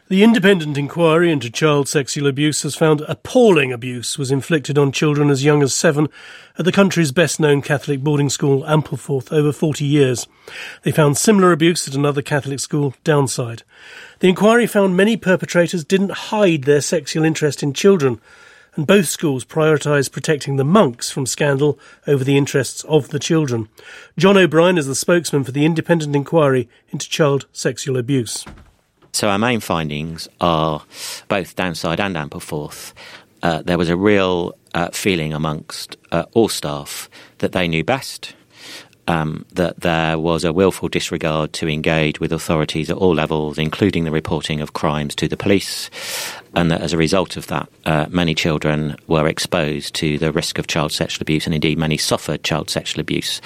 The independent inquiry into child sexual abuse has found appalling abuse was inflicted on children as young as 7 at the country's best-known Catholic boarding school, Ampleforth, over 40 years. They found similar abuse at another Catholic school, Downside. The inquiry found many perpetrators didn't hide their sexual interest in children, and both schools prioritised protecting the monks from scandal over the interests of the children. John O'Brien is the spokesman for the independent inquiry into child sexual abuse. So our main findings are both Downside and Ampleforth. There was a real feeling amongst all staff that they knew best, that there was a willful disregard to engage with authorities at all levels, including the reporting of crimes to the police, and that as a result of that, many children were exposed to the risk of child sexual abuse, and indeed many suffered child sexual abuse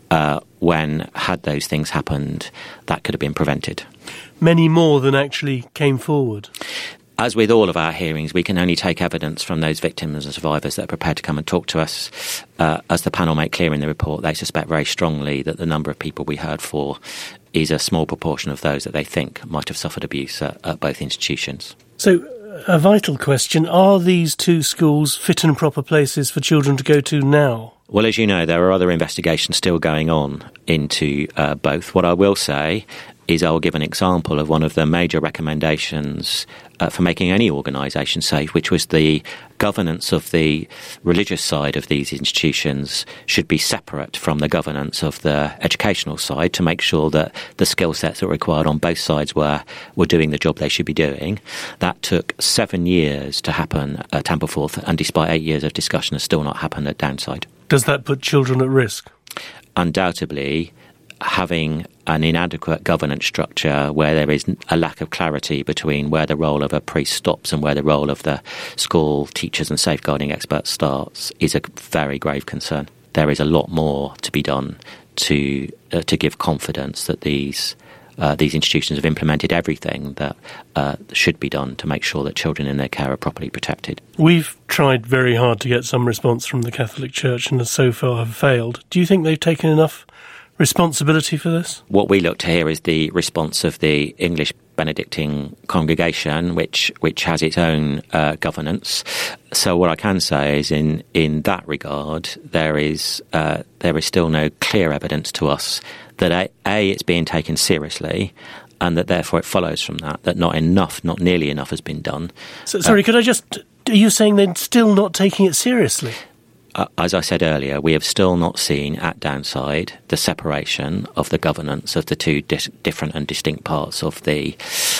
when, had those things happened, that could have been prevented. Many more than actually came forward. As with all of our hearings, we can only take evidence from those victims and survivors that are prepared to come and talk to us. As the panel make clear in the report, they suspect very strongly that the number of people we heard for is a small proportion of those that they think might have suffered abuse at both institutions. So, a vital question, are these two schools fit and proper places for children to go to now? Well, as you know, there are other investigations still going on into both. What I will say is I'll give an example of one of the major recommendations for making any organisation safe, which was the governance of the religious side of these institutions should be separate from the governance of the educational side to make sure that the skill sets that were required on both sides were doing the job they should be doing. That took 7 years to happen at Ampleforth, and despite 8 years of discussion, has still not happened at Downside. Does that put children at risk? Undoubtedly, having an inadequate governance structure where there is a lack of clarity between where the role of a priest stops and where the role of the school teachers and safeguarding experts starts is a very grave concern. There is a lot more to be done to give confidence that these institutions have implemented everything that should be done to make sure that children in their care are properly protected. We've tried very hard to get some response from the Catholic Church and so far have failed. Do you think they've taken enough responsibility for this? What we look to hear is the response of the English Benedictine congregation, which has its own governance. So what I can say is in that regard, there is still no clear evidence to us that A, it's being taken seriously, and that therefore it follows from that not nearly enough has been done. So, sorry, are you saying they're still not taking it seriously? As I said earlier, we have still not seen at Downside the separation of the governance of the two different and distinct parts of the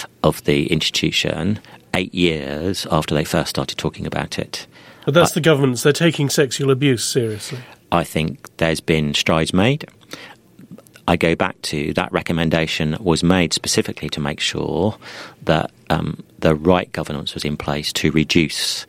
institution 8 years after they first started talking about it. But that's the governance. They're taking sexual abuse seriously. I think there's been strides made. I go back to that recommendation was made specifically to make sure that the right governance was in place to reduce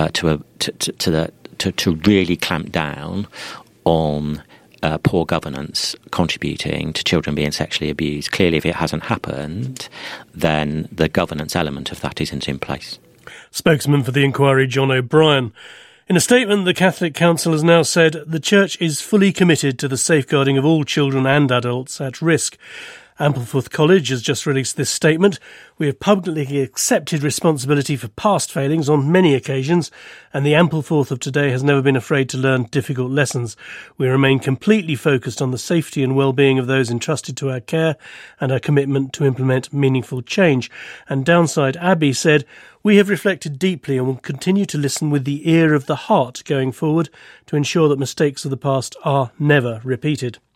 to really clamp down on poor governance contributing to children being sexually abused. Clearly, if it hasn't happened, then the governance element of that isn't in place. Spokesman for the inquiry, John O'Brien. In a statement, the Catholic Council has now said the Church is fully committed to the safeguarding of all children and adults at risk. Ampleforth College has just released this statement. We have publicly accepted responsibility for past failings on many occasions, and the Ampleforth of today has never been afraid to learn difficult lessons. We remain completely focused on the safety and well-being of those entrusted to our care and our commitment to implement meaningful change. And Downside Abbey said, we have reflected deeply and will continue to listen with the ear of the heart going forward to ensure that mistakes of the past are never repeated.